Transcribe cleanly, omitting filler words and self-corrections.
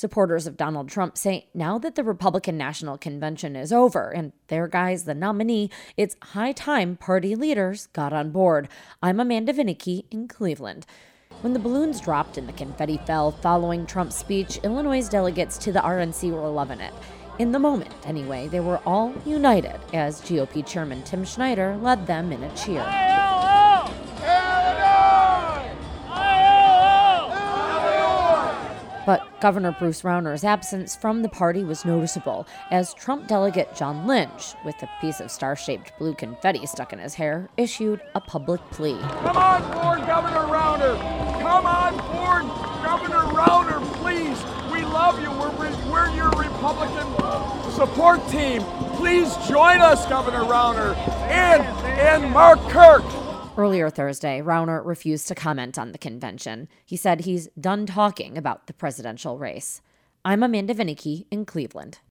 Supporters of Donald Trump say now that the Republican National Convention is over and their guy's the nominee, it's high time party leaders got on board. I'm Amanda Vinicky in Cleveland. When the balloons dropped and the confetti fell following Trump's speech, Illinois' delegates to the RNC were loving it. In the moment, anyway, they were all united as GOP Chairman Tim Schneider led them in a cheer. But Governor Bruce Rauner's absence from the party was noticeable as Trump delegate John Lynch, with a piece of star-shaped blue confetti stuck in his hair, issued a public plea. Come on board, Governor Rauner! Come on board, Governor Rauner, please! We love you. We're your Republican support team. Please join us, Governor Rauner, and Mark Kirk. Earlier Thursday, Rauner refused to comment on the convention. He said he's done talking about the presidential race. I'm Amanda Vinicky in Cleveland.